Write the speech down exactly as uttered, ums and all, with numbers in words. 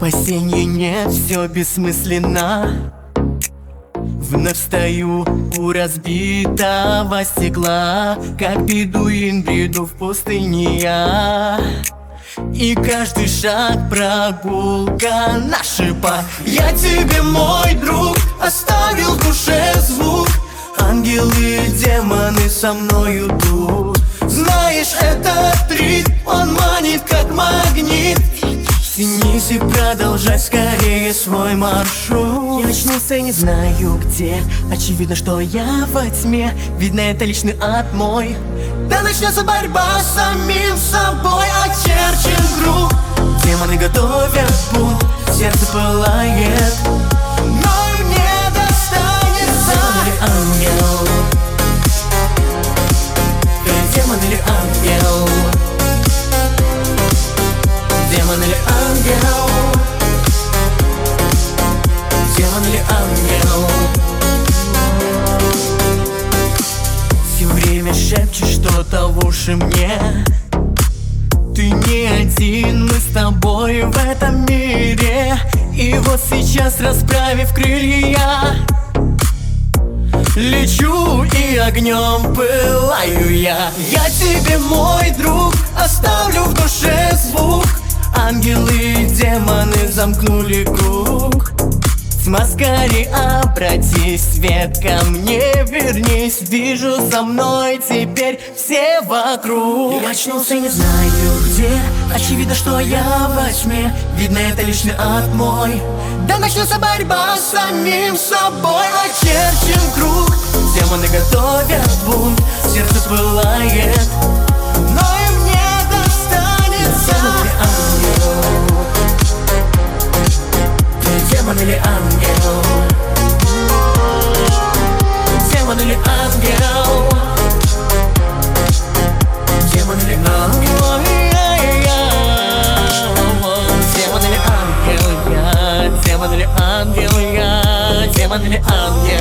Спасения нет, все бессмысленно. Вновь стою у разбитого стекла, как бедуин бреду в пустыне я. И каждый шаг прогулка на шипах. Я тебе, мой друг, оставил в душе звук. Ангелы и демоны со мной идут. Знаешь, этот ритм, он манит как магнит. Тянись и продолжай скорее свой маршрут. Я очнулся, не знаю где. Очевидно, что я во тьме. Видно, это личный ад мой. Да начнется борьба с самим собой. Очерчен круг. Демоны готовят бунт. Сердце пылает, но им не достанется. Демон или ангел? Демон или ангел? Демон или ангел? Демон или ангел? Все время шепчешь что-то в уши мне. Ты не один, мы с тобой в этом мире. И вот сейчас, расправив крылья, я лечу и огнем пылаю я. Я тебе, мой друг, оставлю в душе звук. Ангелы и демоны замкнули круг. Тьма, скорей обратись, свет ко мне вернись. Вижу за мной теперь все вокруг. Я очнулся, не знаю где. Очевидно, что я во тьме. Видно, это личный ад мой. Да начнется борьба с самим собой. Очерчен круг. Демоны готовят бунт. Сердце пылает, но им не достанется. Демон или ангел? Демон или ангел? Демон или ангел? Демон или ангел? Я демон или ангел? Я демон или ангел?